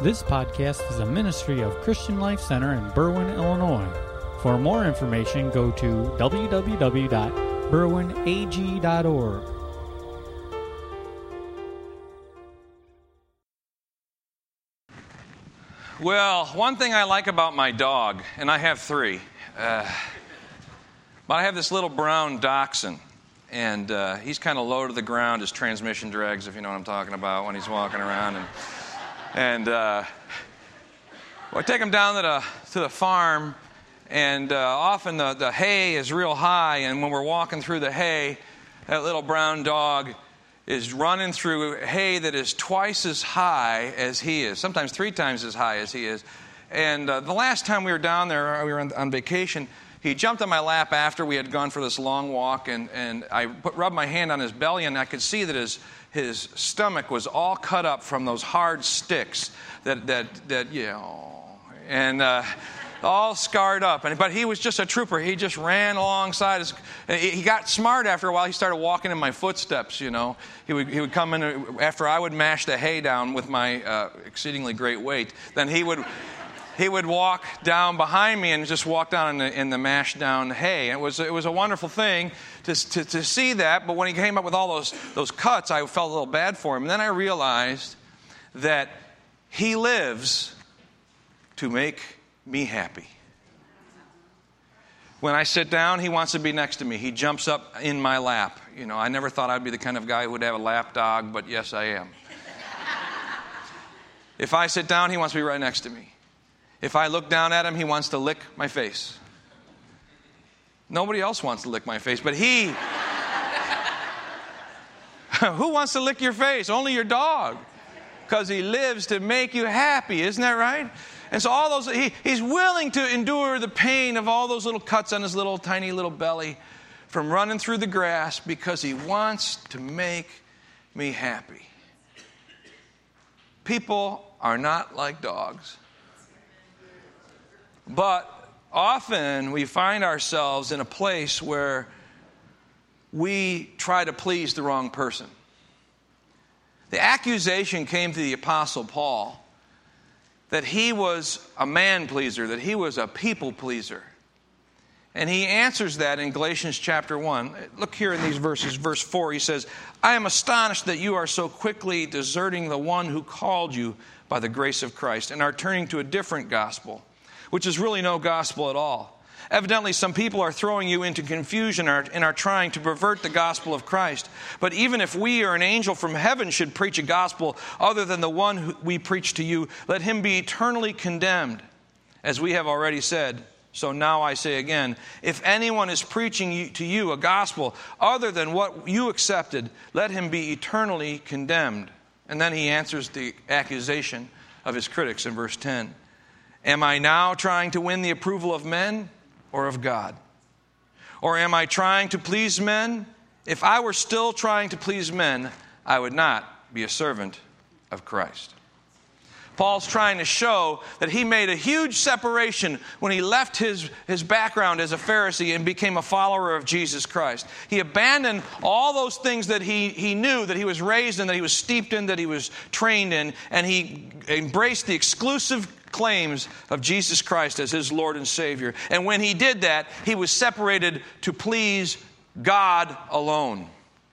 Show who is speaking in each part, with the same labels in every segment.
Speaker 1: This podcast is a ministry of Christian Life Center in Berwyn, Illinois. For more information, go to www.berwynag.org.
Speaker 2: Well, one thing I like about my dog, and I have three, but I have this little brown dachshund, and he's kind of low to the ground. His transmission drags, if you know what I'm talking about, when he's walking around. And I take him down to the farm, and often the hay is real high, and when we're walking through the hay, that little brown dog is running through hay that is twice as high as he is, sometimes 3 times as high as he is. And the last time we were down there, we were on vacation, he jumped on my lap after we had gone for this long walk, and I rubbed my hand on his belly, and I could see that his stomach was all cut up from those hard sticks that you know, and all scarred up. But he was just a trooper. He just ran alongside. He got smart after a while. He started walking in my footsteps, you know. He would come in after I would mash the hay down with my exceedingly great weight. Then he would walk down behind me and just walk down in the mashed down hay. It was a wonderful thing to see that. But when he came up with all those cuts, I felt a little bad for him. And then I realized that he lives to make me happy. When I sit down, he wants to be next to me. He jumps up in my lap. You know, I never thought I'd be the kind of guy who would have a lap dog, but yes, I am. If I sit down, he wants to be right next to me. If I look down at him, he wants to lick my face. Nobody else wants to lick my face, but he... Who wants to lick your face? Only your dog. Because he lives to make you happy, isn't that right? And so all those, he's willing to endure the pain of all those little cuts on his little tiny little belly from running through the grass because he wants to make me happy. People are not like dogs. But often we find ourselves in a place where we try to please the wrong person. The accusation came to the Apostle Paul that he was a man pleaser, that he was a people pleaser. And he answers that in Galatians chapter 1. Look here in these verses. Verse 4, he says, I am astonished that you are so quickly deserting the one who called you by the grace of Christ and are turning to a different gospel, which is really no gospel at all. Evidently, some people are throwing you into confusion and are trying to pervert the gospel of Christ. But even if we or an angel from heaven should preach a gospel other than the one we preach to you, let him be eternally condemned, as we have already said. So now I say again, if anyone is preaching to you a gospel other than what you accepted, let him be eternally condemned. And then he answers the accusation of his critics in verse 10. Am I now trying to win the approval of men or of God? Or am I trying to please men? If I were still trying to please men, I would not be a servant of Christ. Paul's trying to show that he made a huge separation when he left his background as a Pharisee and became a follower of Jesus Christ. He abandoned all those things that he knew, that he was raised in, that he was steeped in, that he was trained in, and he embraced the exclusive claims of Jesus Christ as his Lord and Savior. And when he did that, he was separated to please God alone.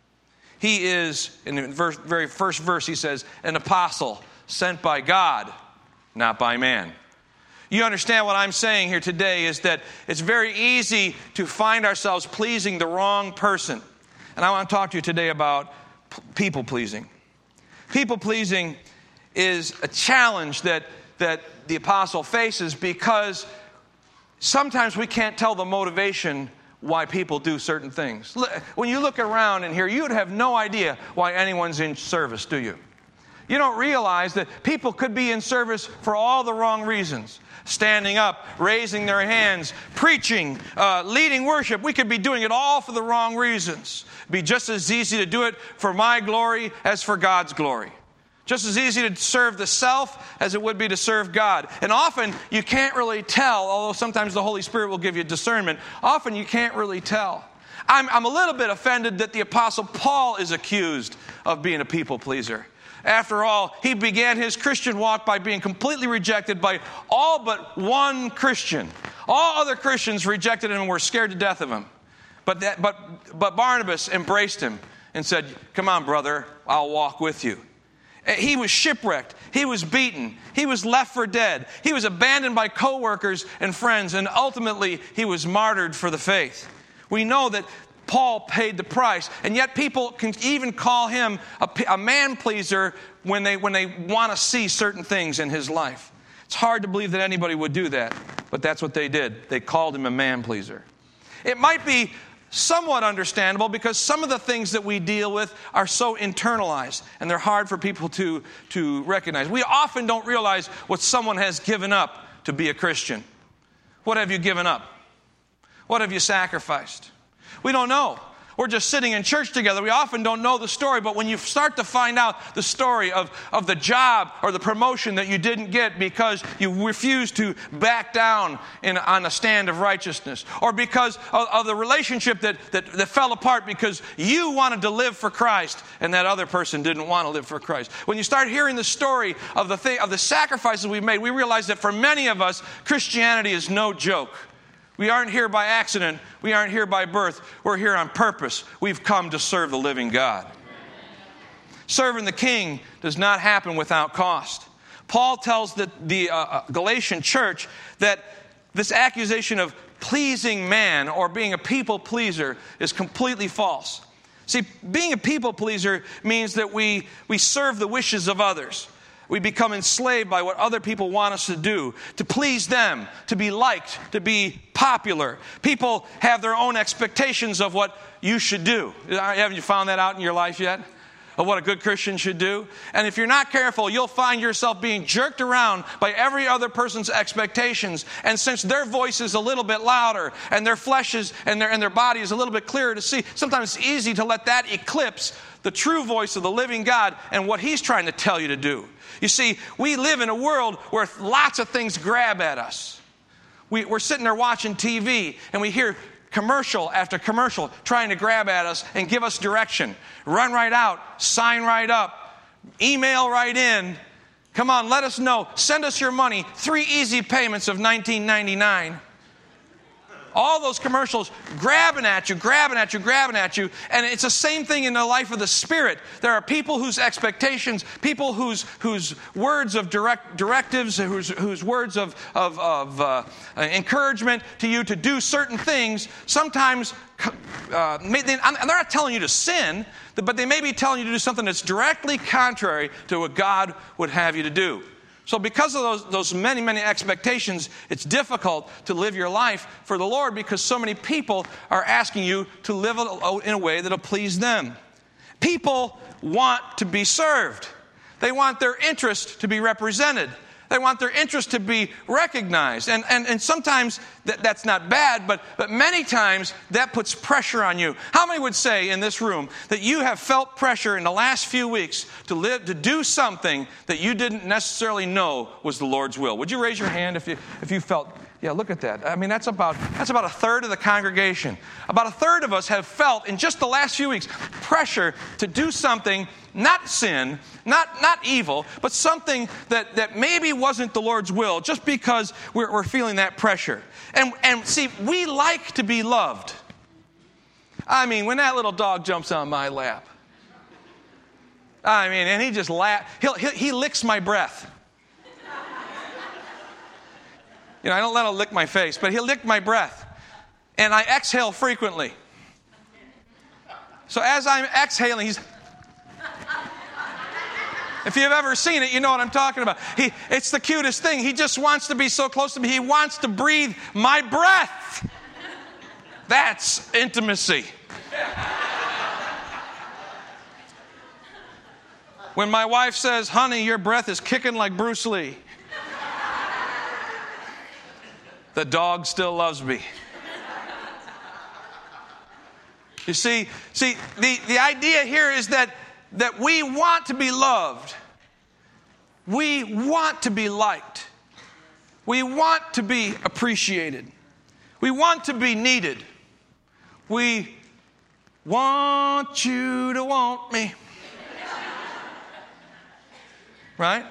Speaker 2: He is, in the very first verse, he says, an apostle sent by God, not by man. You understand what I'm saying here today is that it's very easy to find ourselves pleasing the wrong person. And I want to talk to you today about people pleasing. People pleasing is a challenge that the apostle faces because sometimes we can't tell the motivation why people do certain things. When you look around in here, you'd have no idea why anyone's in service, do you? You don't realize that people could be in service for all the wrong reasons. Standing up, raising their hands, preaching, leading worship. We could be doing it all for the wrong reasons. It'd be just as easy to do it for my glory as for God's glory. Just as easy to serve the self as it would be to serve God. And often you can't really tell, although sometimes the Holy Spirit will give you discernment. Often you can't really tell. I'm a little bit offended that the Apostle Paul is accused of being a people pleaser. After all, he began his Christian walk by being completely rejected by all but one Christian. All other Christians rejected him and were scared to death of him. But Barnabas embraced him and said, "Come on, brother, I'll walk with you." He was shipwrecked. He was beaten. He was left for dead. He was abandoned by co-workers and friends, and ultimately he was martyred for the faith. We know that Paul paid the price, and yet people can even call him a man-pleaser when they want to see certain things in his life. It's hard to believe that anybody would do that, but that's what they did. They called him a man-pleaser. It might be somewhat understandable because some of the things that we deal with are so internalized and they're hard for people to recognize. We often don't realize what someone has given up to be a Christian. What have you given up? What have you sacrificed? We don't know. We're just sitting in church together. We often don't know the story, but when you start to find out the story of the job or the promotion that you didn't get because you refused to back down on a stand of righteousness, or because of the relationship that fell apart because you wanted to live for Christ and that other person didn't want to live for Christ. When you start hearing the story of the sacrifices we've made, we realize that for many of us, Christianity is no joke. We aren't here by accident. We aren't here by birth. We're here on purpose. We've come to serve the living God. Serving the King does not happen without cost. Paul tells the Galatian church that this accusation of pleasing man or being a people pleaser is completely false. See, being a people pleaser means that we serve the wishes of others. We become enslaved by what other people want us to do, to please them, to be liked, to be popular. People have their own expectations of what you should do. Haven't you found that out in your life yet? Of what a good Christian should do? And if you're not careful, you'll find yourself being jerked around by every other person's expectations. And since their voice is a little bit louder and their flesh is and their body is a little bit clearer to see, sometimes it's easy to let that eclipse the true voice of the living God and what He's trying to tell you to do. You see, we live in a world where lots of things grab at us. We're sitting there watching TV and we hear commercial after commercial trying to grab at us and give us direction. Run right out, sign right up, email right in. Come on, let us know. Send us your money. 3 easy payments of $19.99. All those commercials grabbing at you. And it's the same thing in the life of the Spirit. There are people whose expectations, people whose words of directives, whose words of encouragement to you to do certain things, sometimes they're not telling you to sin, but they may be telling you to do something that's directly contrary to what God would have you to do. So because of those many, many expectations, it's difficult to live your life for the Lord because so many people are asking you to live in a way that will please them. People want to be served. They want their interest to be represented. They want their interest to be recognized. And sometimes that's not bad, but many times that puts pressure on you. How many would say in this room that you have felt pressure in the last few weeks to do something that you didn't necessarily know was the Lord's will? Would you raise your hand if you felt? Yeah, look at that. I mean, that's about a third of the congregation. About a third of us have felt in just the last few weeks pressure to do something, not sin, not evil, but something that maybe wasn't the Lord's will, just because we're feeling that pressure. And see, we like to be loved. I mean, when that little dog jumps on my lap, and he just he licks my breath. I don't let him lick my face, but he'll lick my breath. And I exhale frequently. So as I'm exhaling, if you've ever seen it, you know what I'm talking about. It's the cutest thing. He just wants to be so close to me. He wants to breathe my breath. That's intimacy. When my wife says, "Honey, your breath is kicking like Bruce Lee," the dog still loves me. You see, the idea here is that we want to be loved. We want to be liked. We want to be appreciated. We want to be needed. We want you to want me. right?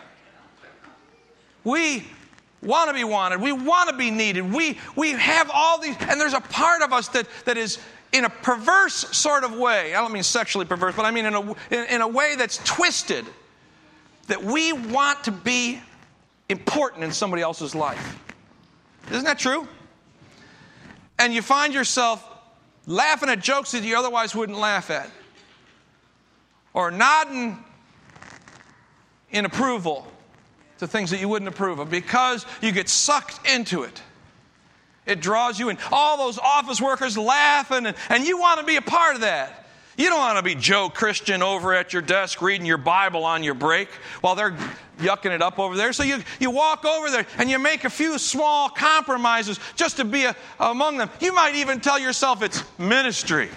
Speaker 2: We want to be wanted. We want to be needed. We have all these, and there's a part of us that is in a perverse sort of way. I don't mean sexually perverse, but I mean in a way that's twisted, that we want to be important in somebody else's life. Isn't that true? And you find yourself laughing at jokes that you otherwise wouldn't laugh at, or nodding in approval to things that you wouldn't approve of because you get sucked into it. It draws you in. All those office workers laughing, and you want to be a part of that. You don't want to be Joe Christian over at your desk reading your Bible on your break while they're yucking it up over there. So you walk over there and you make a few small compromises just to be among them. You might even tell yourself it's ministry.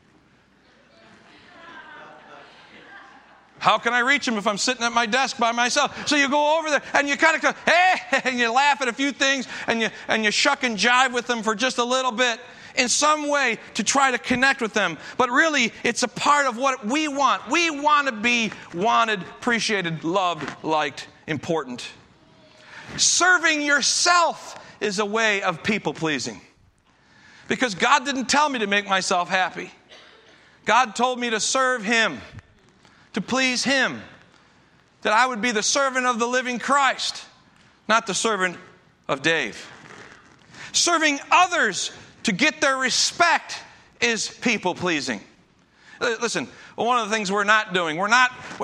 Speaker 2: How can I reach him if I'm sitting at my desk by myself? So you go over there and you kind of go, hey, and you laugh at a few things and you shuck and jive with them for just a little bit in some way to try to connect with them. But really, it's a part of what we want. We want to be wanted, appreciated, loved, liked, important. Serving yourself is a way of people pleasing. Because God didn't tell me to make myself happy. God told me to serve Him, to please Him, that I would be the servant of the living Christ, not the servant of Dave. Serving others to get their respect is people-pleasing. Listen, one of the things we're not doing, and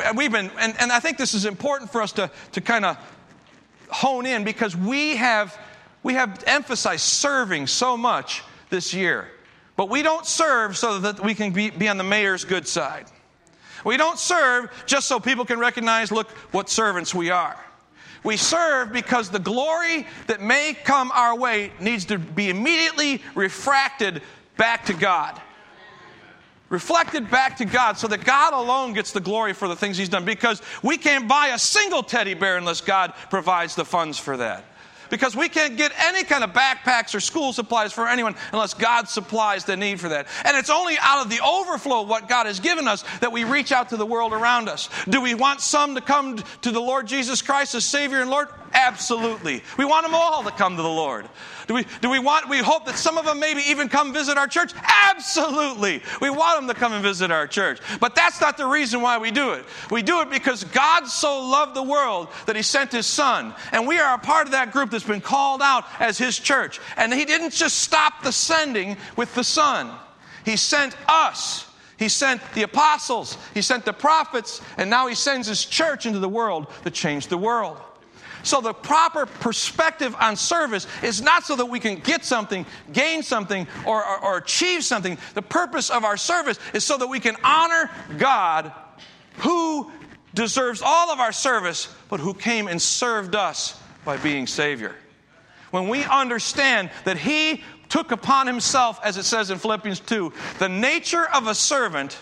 Speaker 2: I think this is important for us to kind of hone in, because we have emphasized serving so much this year. But we don't serve so that we can be on the mayor's good side. We don't serve just so people can recognize, look, what servants we are. We serve because the glory that may come our way needs to be immediately refracted back to God. Reflected back to God so that God alone gets the glory for the things He's done. Because we can't buy a single teddy bear unless God provides the funds for that. Because we can't get any kind of backpacks or school supplies for anyone unless God supplies the need for that. And it's only out of the overflow of what God has given us that we reach out to the world around us. Do we want some to come to the Lord Jesus Christ as Savior and Lord? Absolutely. We want them all to come to the Lord. We hope that some of them maybe even come visit our church? Absolutely. We want them to come and visit our church. But that's not the reason why we do it. We do it because God so loved the world that He sent His Son. And we are a part of that group that's been called out as His church. And He didn't just stop the sending with the Son. He sent us. He sent the apostles. He sent the prophets. And now He sends His church into the world to change the world. So the proper perspective on service is not so that we can get something, gain something, or achieve something. The purpose of our service is so that we can honor God, who deserves all of our service, but who came and served us by being Savior. When we understand that He took upon Himself, as it says in Philippians 2, the nature of a servant,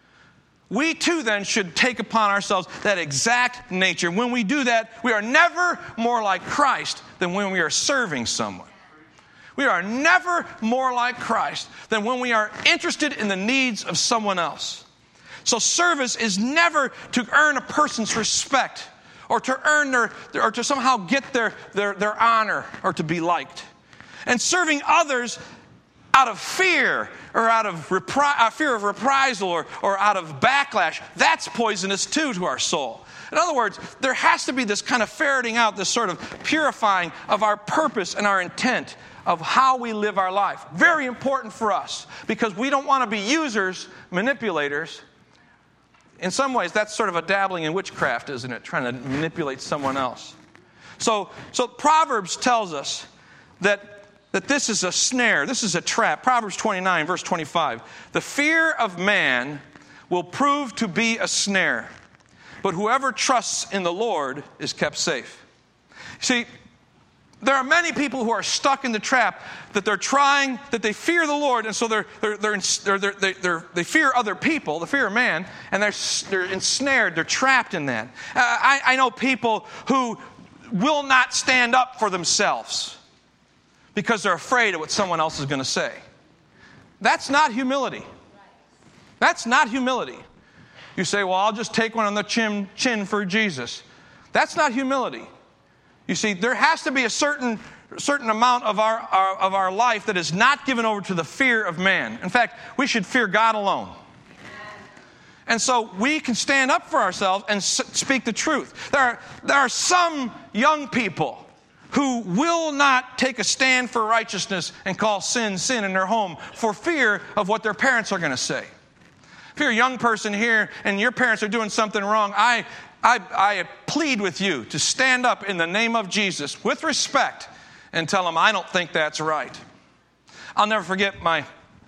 Speaker 2: we too then should take upon ourselves that exact nature. When we do that, we are never more like Christ than when we are serving someone. We are never more like Christ than when we are interested in the needs of someone else. So service is never to earn a person's respect or to earn or to somehow get their honor or to be liked. And serving others out of fear or out of fear of reprisal or out of backlash, that's poisonous too to our soul. In other words, there has to be this kind of ferreting out, this sort of purifying of our purpose and our intent of how we live our life. Very important for us, because we don't want to be users, manipulators. In some ways, that's sort of a dabbling in witchcraft, isn't it? Trying to manipulate someone else. So Proverbs tells us that this is a snare, this is a trap. Proverbs 29, verse 25. The fear of man will prove to be a snare, but whoever trusts in the Lord is kept safe. See, there are many people who are stuck in the trap that they fear the Lord, and so they fear other people, the fear of man, and they're ensnared, they're trapped in that. I know people who will not stand up for themselves because they're afraid of what someone else is going to say. That's not humility. That's not humility. You say, well, I'll just take one on the chin for Jesus. That's not humility. You see, there has to be a certain amount of our life that is not given over to the fear of man. In fact, we should fear God alone. And so we can stand up for ourselves and speak the truth. There are some young people who will not take a stand for righteousness and call sin in their home for fear of what their parents are going to say. If you're a young person here and your parents are doing something wrong, I plead with you to stand up in the name of Jesus with respect and tell them, I don't think that's right. I'll never forget my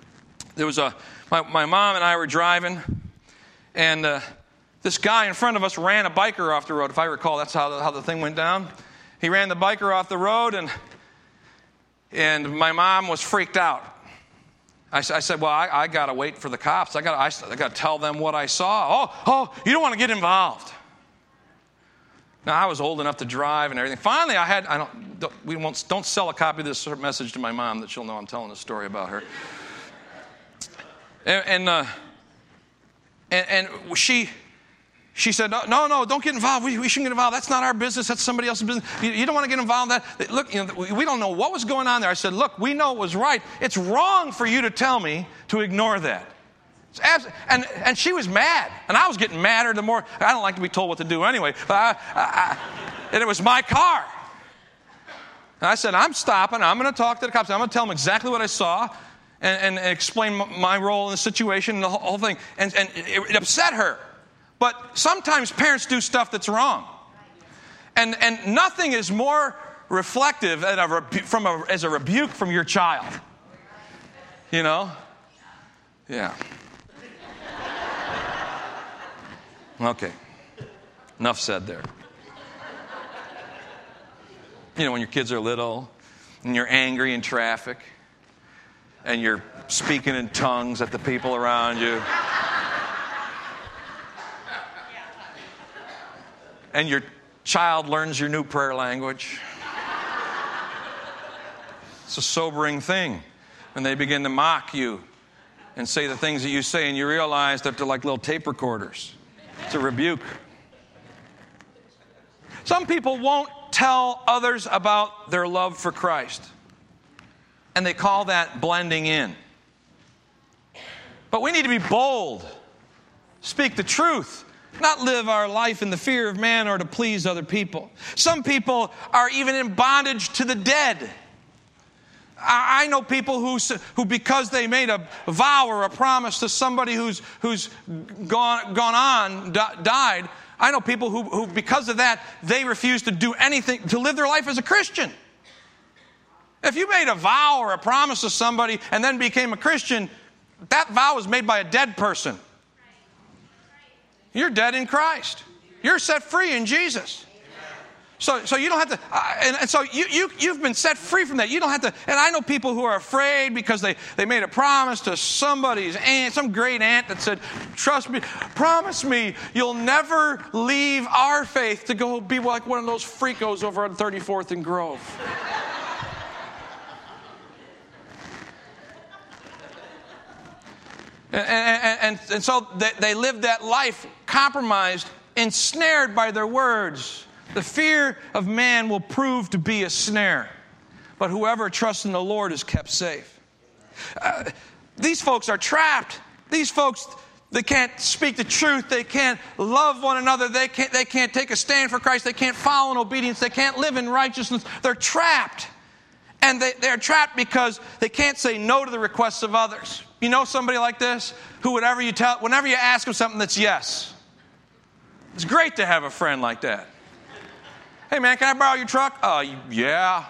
Speaker 2: mom and I were driving, and this guy in front of us ran a biker off the road. If I recall, that's how the thing went down. He ran the biker off the road, and my mom was freaked out. I said, well, I got to wait for the cops. I got to tell them what I saw. Oh, you don't want to get involved. Now, I was old enough to drive and everything. Finally, don't sell a copy of this message to my mom that she'll know I'm telling a story about her. And she said, no, don't get involved. We shouldn't get involved. That's not our business. That's somebody else's business. You don't want to get involved in that. Look, we don't know what was going on there. I said, look, we know it was right. It's wrong for you to tell me to ignore that. And she was mad. And I was getting madder the more. I don't like to be told what to do anyway. But and it was my car. And I said, I'm stopping. I'm going to talk to the cops. I'm going to tell them exactly what I saw and explain my role in the situation and the whole thing. And it upset her. But sometimes parents do stuff that's wrong. And nothing is more reflective as a rebuke from your child. You know? Yeah. Okay. Enough said there. You know, when your kids are little and you're angry in traffic and you're speaking in tongues at the people around you. And your child learns your new prayer language. It's a sobering thing when they begin to mock you and say the things that you say, and you realize that they're like little tape recorders. It's a rebuke. Some people won't tell others about their love for Christ, and they call that blending in. But we need to be bold, speak the truth, not live our life in the fear of man or to please other people. Some people are even in bondage to the dead. I know people who because they made a vow or a promise to somebody who's died. I know people who because of that, they refuse to do anything, to live their life as a Christian. If you made a vow or a promise to somebody and then became a Christian, that vow was made by a dead person. You're dead in Christ. You're set free in Jesus. So you don't have to, and so you've been set free from that. You don't have to, and I know people who are afraid because they made a promise to somebody's aunt, some great aunt that said, trust me, promise me you'll never leave our faith to go be like one of those freakos over on 34th and Grove. And so they live that life compromised, ensnared by their words. The fear of man will prove to be a snare, but whoever trusts in the Lord is kept safe. These folks are trapped. These folks, they can't speak the truth. They can't love one another. They can't take a stand for Christ. They can't follow in obedience. They can't live in righteousness. They're trapped. And they're trapped because they can't say no to the requests of others. You know somebody like this who whenever you ask them something, that's yes. It's great to have a friend like that. Hey man, can I borrow your truck? Yeah.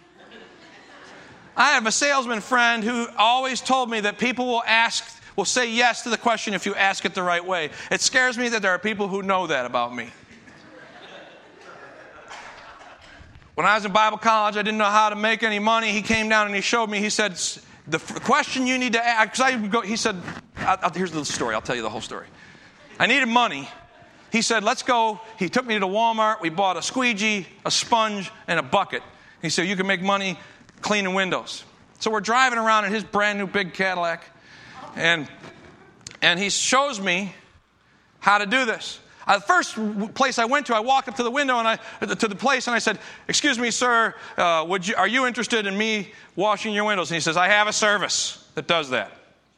Speaker 2: I have a salesman friend who always told me that people will say yes to the question if you ask it the right way. It scares me that there are people who know that about me. When I was in Bible college, I didn't know how to make any money. He came down and he showed me. He said, the question you need to ask, he said, here's the story. I'll tell you the whole story. I needed money. He said, let's go. He took me to Walmart. We bought a squeegee, a sponge, and a bucket. He said, you can make money cleaning windows. So we're driving around in his brand new big Cadillac. And he shows me how to do this. The first place I went to, I walked up to the window to the place, and I said, "Excuse me, sir, are you interested in me washing your windows?" And he says, "I have a service that does that."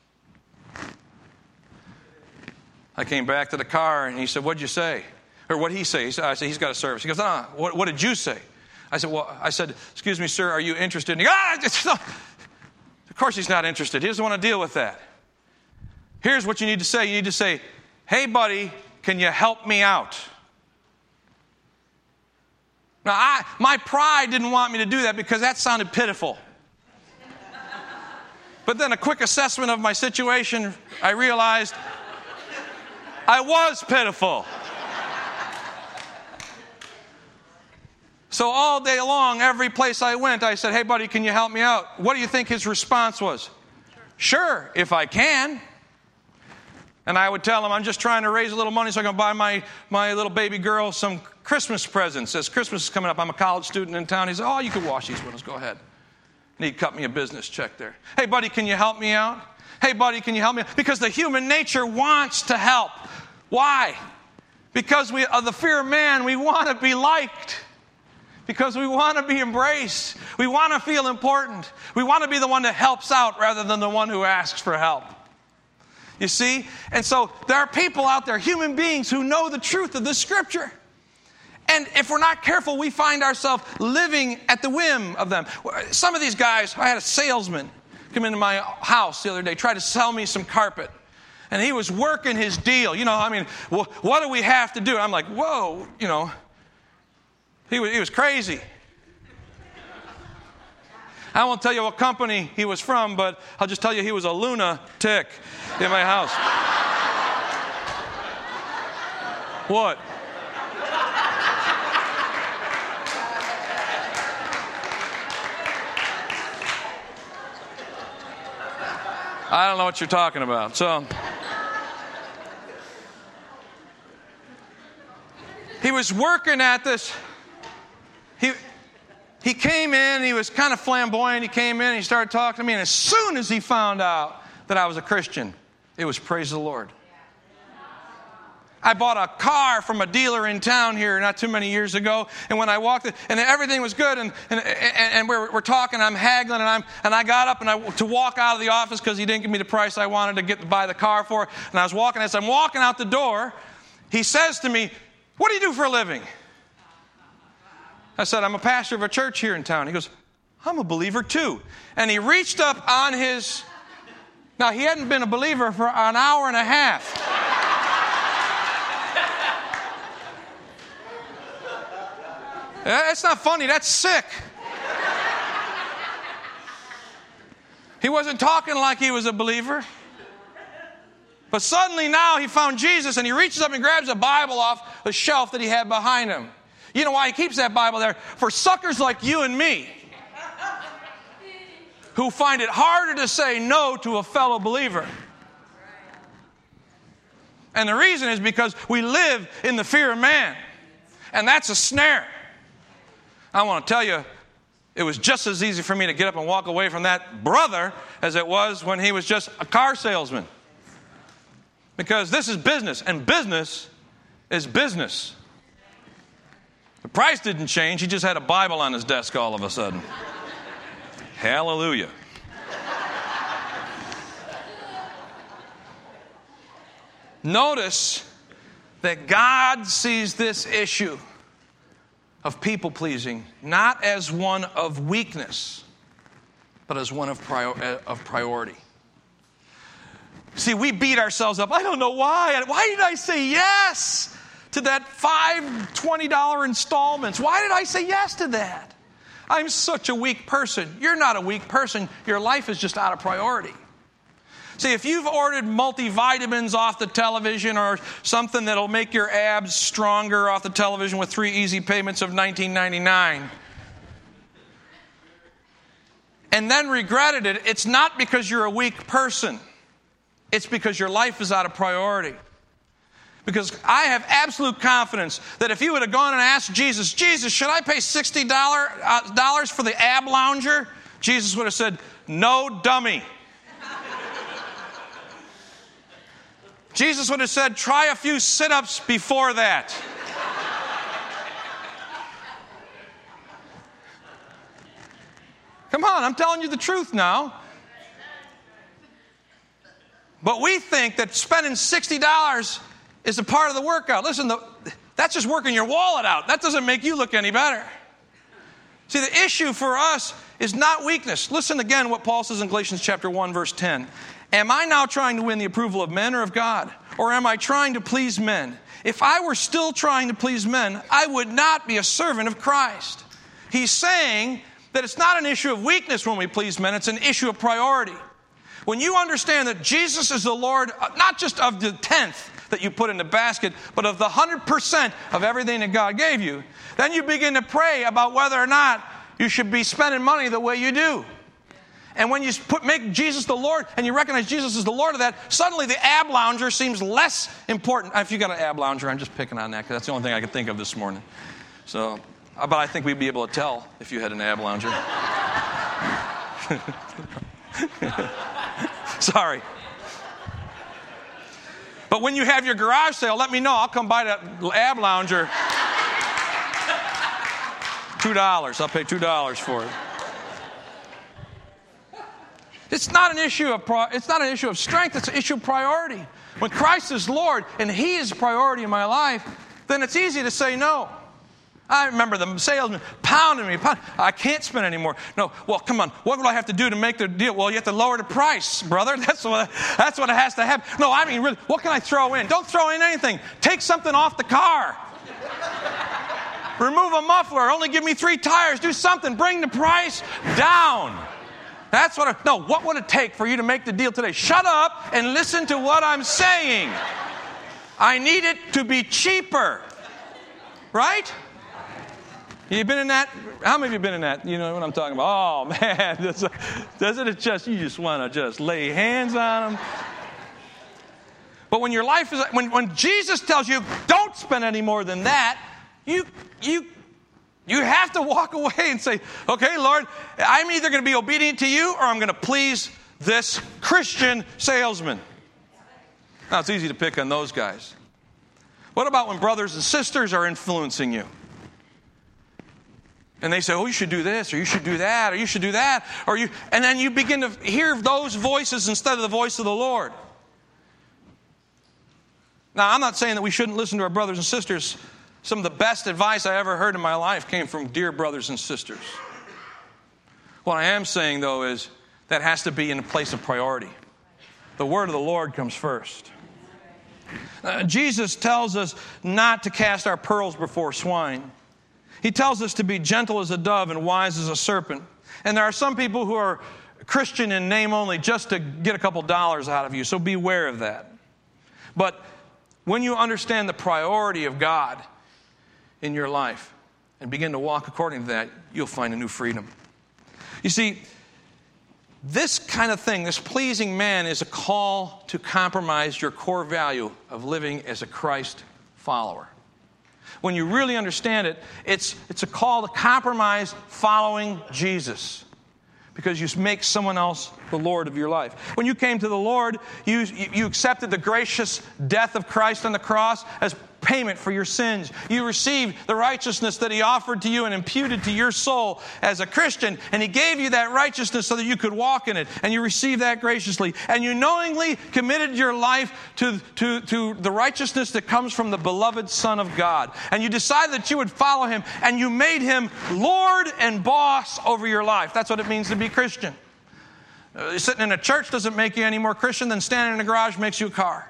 Speaker 2: I came back to the car, and he said, "What'd you say?" Or what'd he say? I said, "He's got a service." He goes, what did you say?" I said, "Excuse me, sir, are you interested?" And he goes, Of course he's not interested. He doesn't want to deal with that. Here's what you need to say. You need to say, "Hey, buddy, can you help me out?" Now, my pride didn't want me to do that because that sounded pitiful. But then a quick assessment of my situation, I realized I was pitiful. So all day long, every place I went, I said, "Hey, buddy, can you help me out?" What do you think his response was? "Sure, if I can." And I would tell him, "I'm just trying to raise a little money so I can buy my little baby girl some Christmas presents. As Christmas is coming up, I'm a college student in town." He said, "Oh, you can wash these windows. Go ahead." And he'd cut me a business check there. "Hey, buddy, can you help me out? Hey, buddy, can you help me out?" Because the human nature wants to help. Why? Because of the fear of man, we want to be liked. Because we want to be embraced. We want to feel important. We want to be the one that helps out rather than the one who asks for help. You see? And so there are people out there, human beings, who know the truth of this scripture. And if we're not careful, we find ourselves living at the whim of them. Some of these guys, I had a salesman come into my house the other day, try to sell me some carpet. And he was working his deal. What do we have to do? I'm like, whoa, He was crazy. I won't tell you what company he was from, but I'll just tell you he was a lunatic in my house. What? I don't know what you're talking about. So he was working at this. He came in, he was kind of flamboyant. He came in, he started talking to me, and as soon as he found out that I was a Christian, it was praise the Lord. I bought a car from a dealer in town here not too many years ago, and when I walked in, and everything was good, and we're talking, I'm haggling, and I got up to walk out of the office because he didn't give me the price I wanted to buy the car for, and I was walking, as I'm walking out the door, he says to me, "What do you do for a living?" I said, "I'm a pastor of a church here in town." He goes, "I'm a believer too." And he reached up on his... Now, he hadn't been a believer for an hour and a half. That's not funny. That's sick. He wasn't talking like he was a believer. But suddenly now he found Jesus, and he reaches up and grabs a Bible off the shelf that he had behind him. You know why he keeps that Bible there? For suckers like you and me who find it harder to say no to a fellow believer. And the reason is because we live in the fear of man. And that's a snare. I want to tell you, it was just as easy for me to get up and walk away from that brother as it was when he was just a car salesman. Because this is business, and business is business. The price didn't change. He just had a Bible on his desk all of a sudden. Hallelujah. Notice that God sees this issue of people pleasing not as one of weakness, but as one of priority. See, we beat ourselves up. I don't know why. Why did I say yes to that $20 installments? Why did I say yes to that? I'm such a weak person. You're not a weak person. Your life is just out of priority. See, if you've ordered multivitamins off the television or something that'll make your abs stronger off the television with 3 easy payments of $19.99 and then regretted it, it's not because you're a weak person. It's because your life is out of priority. Because I have absolute confidence that if you would have gone and asked Jesus, "Jesus, should I pay $60 for the ab lounger?" Jesus would have said, "No, dummy." Jesus would have said, try a few sit-ups before that. Come on, I'm telling you the truth now. But we think that spending $60 is a part of the workout. Listen, that's just working your wallet out. That doesn't make you look any better. See, the issue for us is not weakness. Listen again what Paul says in Galatians chapter 1, verse 10. Am I now trying to win the approval of men or of God? Or am I trying to please men? If I were still trying to please men, I would not be a servant of Christ. He's saying that it's not an issue of weakness when we please men, it's an issue of priority. When you understand that Jesus is the Lord, not just of the 10th that you put in the basket, but of the 100% of everything that God gave you, then you begin to pray about whether or not you should be spending money the way you do. And when you make Jesus the Lord and you recognize Jesus is the Lord of that, suddenly the ab lounger seems less important. If you got an ab lounger, I'm just picking on that because that's the only thing I could think of this morning. So, but I think we'd be able to tell if you had an ab lounger. Sorry. But when you have your garage sale, let me know. I'll come buy that ab lounger. $2. I'll pay $2 for it. It's not an issue of strength. It's an issue of priority. When Christ is Lord and He is priority in my life, then it's easy to say no. I remember the salesman pounding me. I can't spend anymore. No, well, come on. What would I have to do to make the deal? Well, you have to lower the price, brother. That's what it has to happen. No, I mean, really, what can I throw in? Don't throw in anything. Take something off the car. Remove a muffler. Only give me 3 tires. Do something. Bring the price down. That's what what would it take for you to make the deal today? Shut up and listen to what I'm saying. I need it to be cheaper. Right? You've been in that? How many of you been in that? You know what I'm talking about? Oh, man. Doesn't it just, you just want to just lay hands on them? But when your life is, when Jesus tells you, don't spend any more than that, you have to walk away and say, okay, Lord, I'm either going to be obedient to you or I'm going to please this Christian salesman. Now, it's easy to pick on those guys. What about when brothers and sisters are influencing you? And they say, oh, you should do this, or you should do that, or you should do that, and then you begin to hear those voices instead of the voice of the Lord. Now, I'm not saying that we shouldn't listen to our brothers and sisters. Some of the best advice I ever heard in my life came from dear brothers and sisters. What I am saying, though, is that has to be in a place of priority. The word of the Lord comes first. Jesus tells us not to cast our pearls before swine. He tells us to be gentle as a dove and wise as a serpent. And there are some people who are Christian in name only just to get a couple dollars out of you, so beware of that. But when you understand the priority of God in your life and begin to walk according to that, you'll find a new freedom. You see, this kind of thing, this pleasing man, is a call to compromise your core value of living as a Christ follower. When you really understand it, it's a call to compromise following Jesus, because you make someone else the Lord of your life. When you came to the Lord, you accepted the gracious death of Christ on the cross as payment for your sins. You received the righteousness that He offered to you and imputed to your soul as a Christian, and He gave you that righteousness so that you could walk in it, and you received that graciously. And you knowingly committed your life to the righteousness that comes from the beloved Son of God. And you decided that you would follow Him, and you made Him Lord and boss over your life. That's what it means to be Christian. Sitting in a church doesn't make you any more Christian than standing in a garage makes you a car.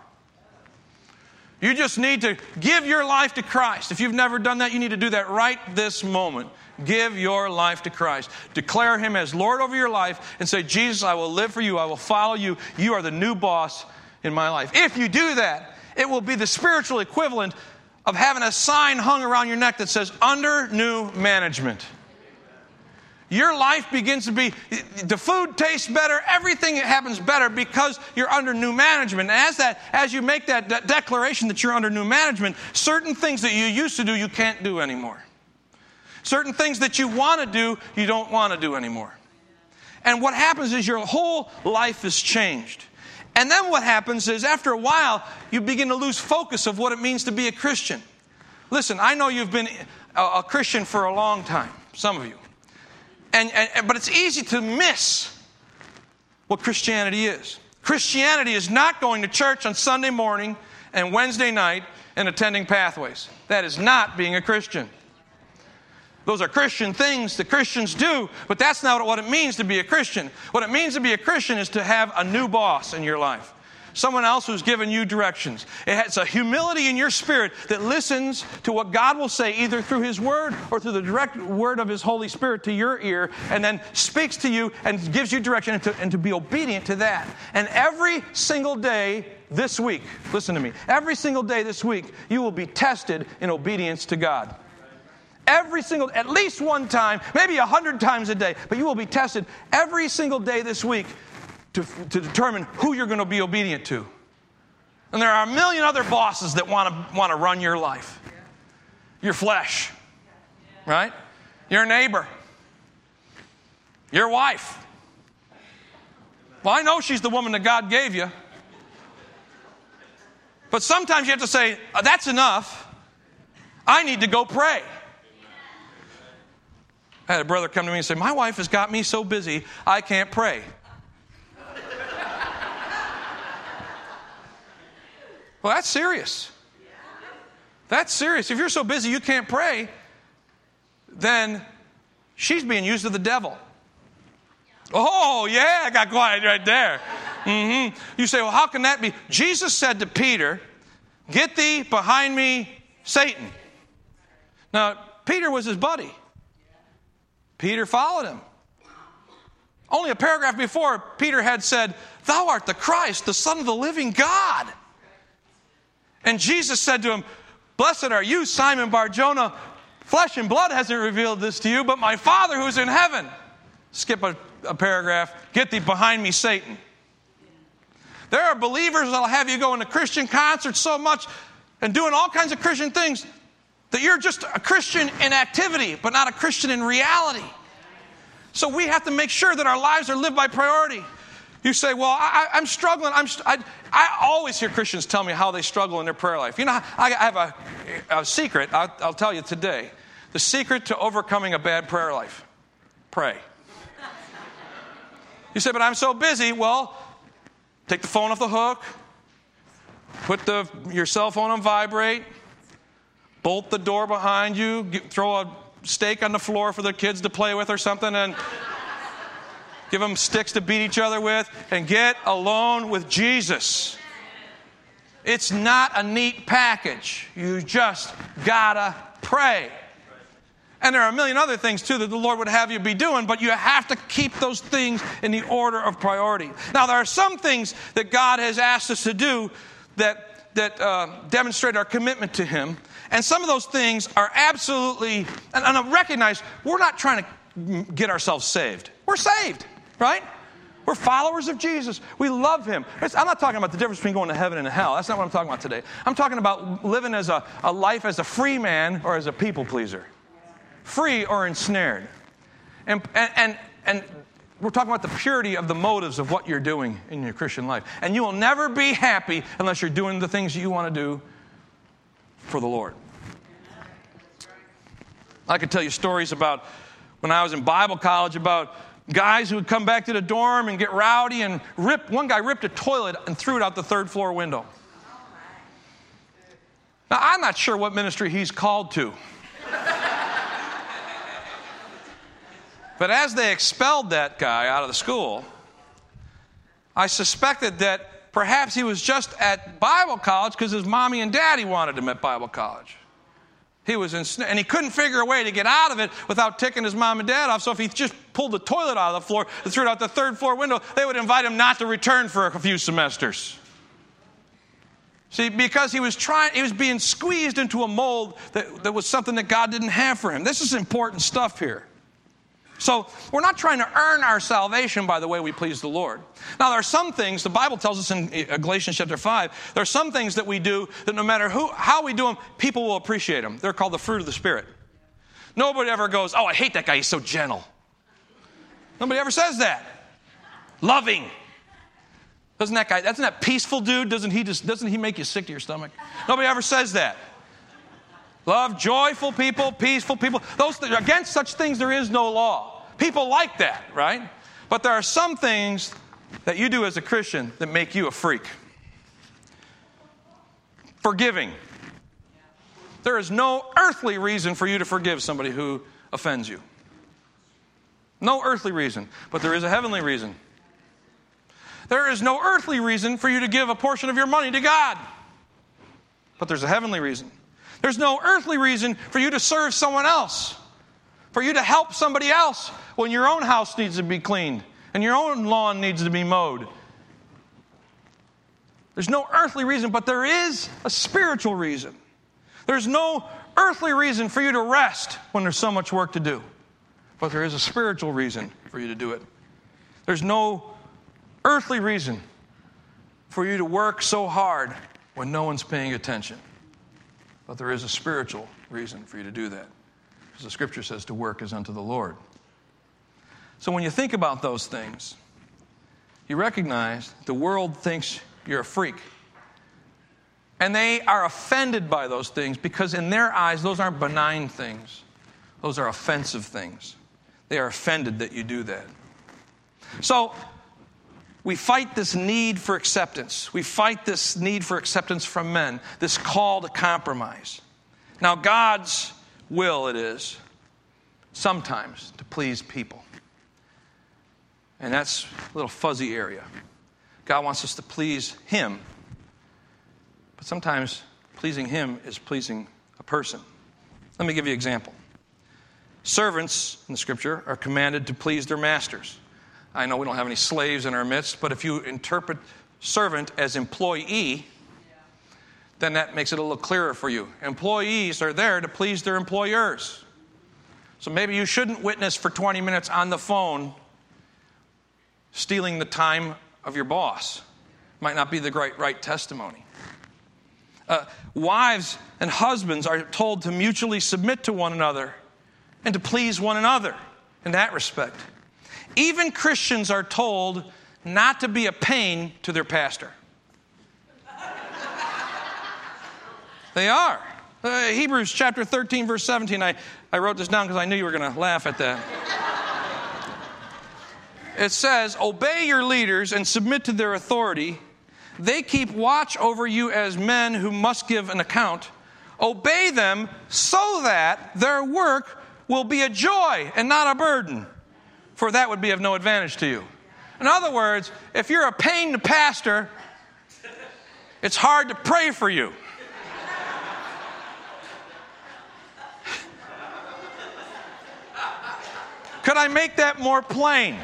Speaker 2: You just need to give your life to Christ. If you've never done that, you need to do that right this moment. Give your life to Christ. Declare Him as Lord over your life and say, Jesus, I will live for you. I will follow you. You are the new boss in my life. If you do that, it will be the spiritual equivalent of having a sign hung around your neck that says, under new management. Your life begins to be, the food tastes better, everything happens better because you're under new management. And as you make that declaration that you're under new management, certain things that you used to do, you can't do anymore. Certain things that you want to do, you don't want to do anymore. And what happens is your whole life is changed. And then what happens is, after a while, you begin to lose focus of what it means to be a Christian. Listen, I know you've been a Christian for a long time, some of you. But it's easy to miss what Christianity is. Christianity is not going to church on Sunday morning and Wednesday night and attending Pathways. That is not being a Christian. Those are Christian things that Christians do, but that's not what it means to be a Christian. What it means to be a Christian is to have a new boss in your life. Someone else who's given you directions. It's a humility in your spirit that listens to what God will say, either through His Word or through the direct word of His Holy Spirit to your ear, and then speaks to you and gives you direction, and to be obedient to that. And every single day this week, listen to me, every single day this week, you will be tested in obedience to God. At least one time, maybe 100 times a day, but you will be tested every single day this week to determine who you're going to be obedient to. And there are a million other bosses that want to run your life. Your flesh, right? Your neighbor, your wife. Well, I know she's the woman that God gave you. But sometimes you have to say, that's enough. I need to go pray. I had a brother come to me and say, my wife has got me so busy, I can't pray. Well, that's serious. That's serious. If you're so busy you can't pray, then she's being used of the devil. Oh, yeah, I got quiet right there. Mm-hmm. You say, well, how can that be? Jesus said to Peter, get thee behind me, Satan. Now, Peter was his buddy. Peter followed him. Only a paragraph before, Peter had said, thou art the Christ, the Son of the living God. And Jesus said to him, blessed are you, Simon Bar-Jonah. Flesh and blood hasn't revealed this to you, but my Father who's in heaven. Skip a paragraph. Get thee behind me, Satan. There are believers that will have you going to Christian concerts so much and doing all kinds of Christian things that you're just a Christian in activity, but not a Christian in reality. So we have to make sure that our lives are lived by priority. You say, well, I'm struggling. I always hear Christians tell me how they struggle in their prayer life. You know, I have a secret. I'll tell you today. The secret to overcoming a bad prayer life. Pray. You say, but I'm so busy. Well, take the phone off the hook. Put your cell phone on vibrate. Bolt the door behind you. Throw a steak on the floor for the kids to play with or something, and give them sticks to beat each other with, and get alone with Jesus. It's not a neat package. You just gotta pray. And there are a million other things too that the Lord would have you be doing, but you have to keep those things in the order of priority. Now, there are some things that God has asked us to do that demonstrate our commitment to Him. And some of those things are absolutely, and I recognize we're not trying to get ourselves saved. We're saved, right? We're followers of Jesus. We love Him. I'm not talking about the difference between going to heaven and hell. That's not what I'm talking about today. I'm talking about living as a life as a free man or as a people pleaser. Free or ensnared. And we're talking about the purity of the motives of what you're doing in your Christian life. And you will never be happy unless you're doing the things you want to do for the Lord. I could tell you stories about when I was in Bible college about guys who would come back to the dorm and get rowdy and one guy ripped a toilet and threw it out the third floor window. Now, I'm not sure what ministry he's called to. But as they expelled that guy out of the school, I suspected that perhaps he was just at Bible college because his mommy and daddy wanted him at Bible college. And he couldn't figure a way to get out of it without ticking his mom and dad off. So if he just pulled the toilet out of the floor and threw it out the third floor window, they would invite him not to return for a few semesters. See, because he was being squeezed into a mold that was something that God didn't have for him. This is important stuff here. So we're not trying to earn our salvation by the way we please the Lord. Now, there are some things, the Bible tells us in Galatians chapter 5, there are some things that we do that no matter how we do them, people will appreciate them. They're called the fruit of the Spirit. Nobody ever goes, oh, I hate that guy, he's so gentle. Nobody ever says that. Loving. Doesn't that peaceful dude, doesn't he make you sick to your stomach? Nobody ever says that. Love joyful people, peaceful people. Against such things there is no law. People like that, right? But there are some things that you do as a Christian that make you a freak. Forgiving. There is no earthly reason for you to forgive somebody who offends you. No earthly reason, but there is a heavenly reason. There is no earthly reason for you to give a portion of your money to God, but there's a heavenly reason. There's no earthly reason for you to serve someone else, for you to help somebody else when your own house needs to be cleaned and your own lawn needs to be mowed. There's no earthly reason, but there is a spiritual reason. There's no earthly reason for you to rest when there's so much work to do, but there is a spiritual reason for you to do it. There's no earthly reason for you to work so hard when no one's paying attention, but there is a spiritual reason for you to do that, because the Scripture says to work is unto the Lord. So when you think about those things, you recognize the world thinks you're a freak. And they are offended by those things because in their eyes, those aren't benign things. Those are offensive things. They are offended that you do that. So we fight this need for acceptance. We fight this need for acceptance from men, this call to compromise. Now, God's will it is sometimes to please people. And that's a little fuzzy area. God wants us to please Him. But sometimes pleasing Him is pleasing a person. Let me give you an example. Servants in the Scripture are commanded to please their masters. I know we don't have any slaves in our midst, but if you interpret servant as employee, then that makes it a little clearer for you. Employees are there to please their employers. So maybe you shouldn't witness for 20 minutes on the phone stealing the time of your boss. Might not be the right testimony. Wives and husbands are told to mutually submit to one another and to please one another in that respect. Even Christians are told not to be a pain to their pastor. They are. Hebrews chapter 13, verse 17. I wrote this down because I knew you were going to laugh at that. It says, obey your leaders and submit to their authority. They keep watch over you as men who must give an account. Obey them so that their work will be a joy and not a burden, for that would be of no advantage to you. In other words, if you're a pain to pastor, it's hard to pray for you. Could I make that more plain?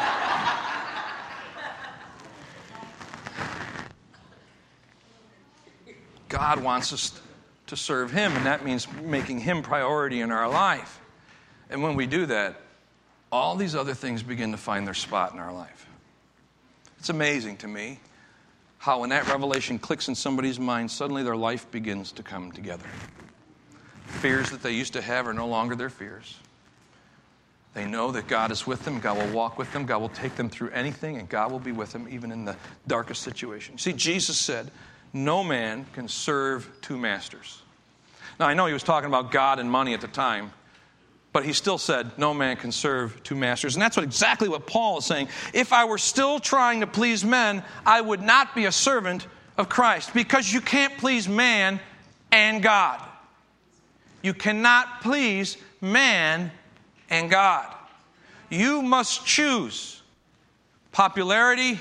Speaker 2: God wants us to serve Him, and that means making Him priority in our life. And when we do that, all these other things begin to find their spot in our life. It's amazing to me how when that revelation clicks in somebody's mind, suddenly their life begins to come together. Fears that they used to have are no longer their fears. They know that God is with them, God will walk with them, God will take them through anything, and God will be with them even in the darkest situation. See, Jesus said, no man can serve two masters. Now, I know he was talking about God and money at the time, but he still said, no man can serve two masters. And that's exactly what Paul is saying. If I were still trying to please men, I would not be a servant of Christ, because you can't please man and God. You cannot please man and God. You must choose popularity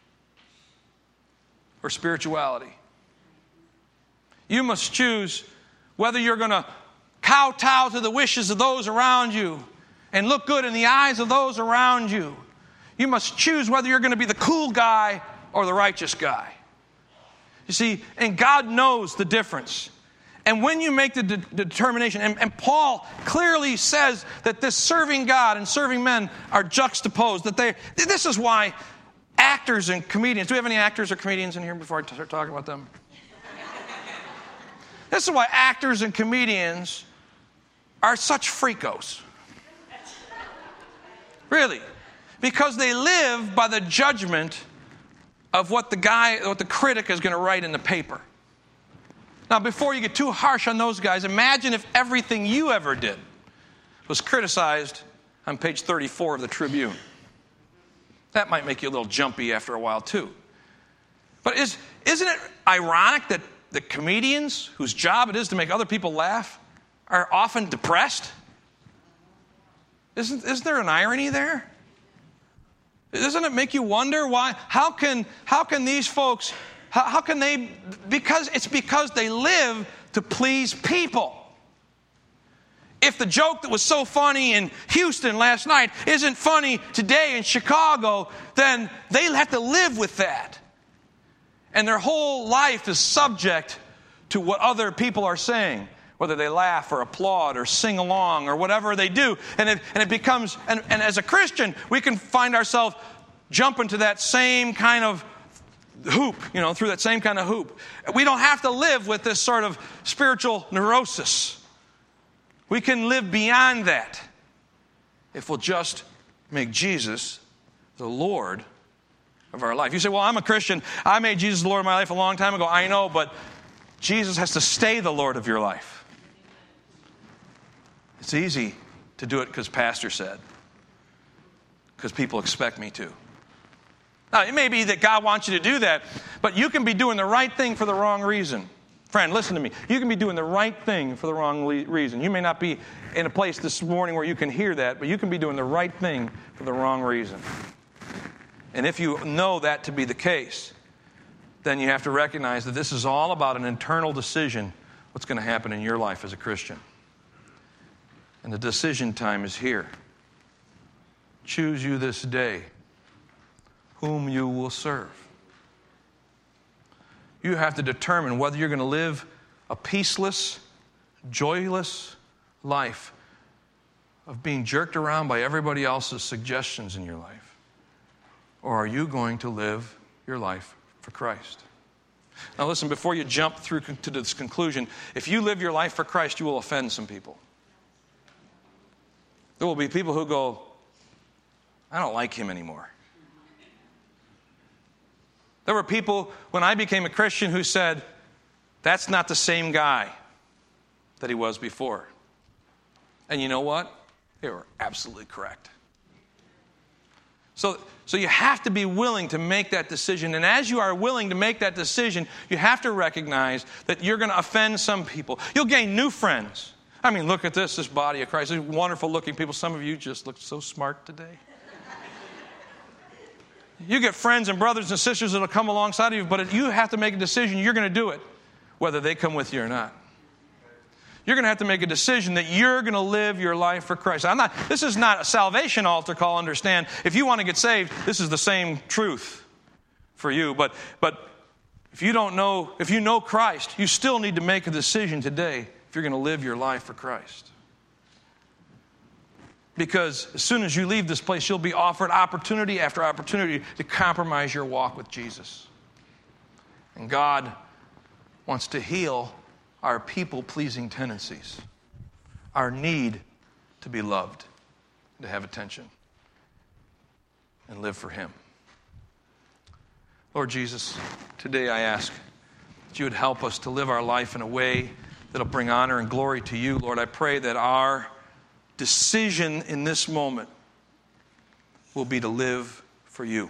Speaker 2: or spirituality. You must choose whether you're going to kowtow to the wishes of those around you and look good in the eyes of those around you. You must choose whether you're going to be the cool guy or the righteous guy. You see, and God knows the difference. And when you make the determination, and Paul clearly says that this serving God and serving men are juxtaposed. This is why actors and comedians, do we have any actors or comedians in here before I start talking about them? This is why actors and comedians are such freakos. Really. Because they live by the judgment of what the critic is going to write in the paper. Now, before you get too harsh on those guys, imagine if everything you ever did was criticized on page 34 of the Tribune. That might make you a little jumpy after a while, too. But isn't it ironic that the comedians whose job it is to make other people laugh are often depressed? Isn't there an irony there? Doesn't it make you wonder why? How can these folks, how can they, because they live to please people. If the joke that was so funny in Houston last night isn't funny today in Chicago, then they have to live with that. And their whole life is subject to what other people are saying, whether they laugh or applaud or sing along or whatever they do. And it becomes, and as a Christian, we can find ourselves jumping to that same kind of hoop, through that same kind of hoop. We don't have to live with this sort of spiritual neurosis. We can live beyond that if we'll just make Jesus the Lord of our life. You say, well, I'm a Christian. I made Jesus the Lord of my life a long time ago. I know, but Jesus has to stay the Lord of your life. It's easy to do it because Pastor said, because people expect me to. Now, it may be that God wants you to do that, but you can be doing the right thing for the wrong reason. Friend, listen to me. You can be doing the right thing for the wrong reason. You may not be in a place this morning where you can hear that, but you can be doing the right thing for the wrong reason. And if you know that to be the case, then you have to recognize that this is all about an internal decision, what's going to happen in your life as a Christian. And the decision time is here. Choose you this day whom you will serve. You have to determine whether you're going to live a peaceless, joyless life of being jerked around by everybody else's suggestions in your life, or are you going to live your life for Christ? Now listen, before you jump through to this conclusion, if you live your life for Christ, you will offend some people. There will be people who go, I don't like him anymore. There were people, when I became a Christian, who said, that's not the same guy that he was before. And you know what? They were absolutely correct. So you have to be willing to make that decision. And as you are willing to make that decision, you have to recognize that you're going to offend some people. You'll gain new friends. I mean, look at this body of Christ. These wonderful looking people. Some of you just look so smart today. You get friends and brothers and sisters that will come alongside of you, but you have to make a decision. You're going to do it, whether they come with you or not. You're going to have to make a decision that you're going to live your life for Christ. This is not a salvation altar call, understand. If you want to get saved, this is the same truth for you. But if you know Christ, you still need to make a decision today if you're going to live your life for Christ. Because as soon as you leave this place, you'll be offered opportunity after opportunity to compromise your walk with Jesus. And God wants to heal our people-pleasing tendencies, our need to be loved, to have attention, and live for Him. Lord Jesus, today I ask that you would help us to live our life in a way that will bring honor and glory to you. Lord, I pray that our decision in this moment will be to live for you.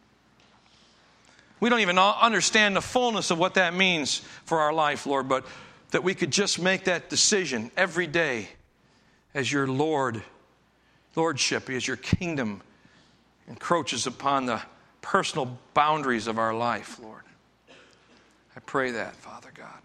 Speaker 2: We don't even understand the fullness of what that means for our life, Lord, but that we could just make that decision every day as your lordship, as your kingdom encroaches upon the personal boundaries of our life, Lord. I pray that, Father God.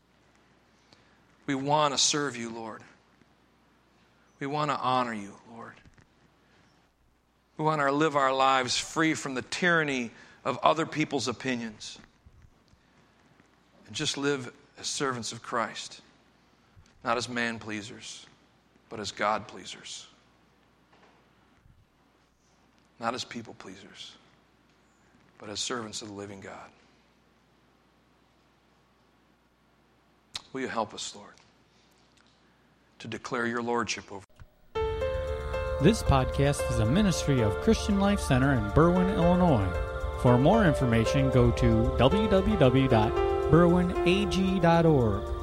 Speaker 2: We want to serve you, Lord. We want to honor you, Lord. We want to live our lives free from the tyranny of other people's opinions. And just live as servants of Christ. Not as man-pleasers, but as God-pleasers. Not as people-pleasers, but as servants of the living God. Will you help us, Lord, to declare your lordship over.
Speaker 1: This podcast is a ministry of Christian Life Center in Berwyn, Illinois. For more information, go to www.berwynag.org.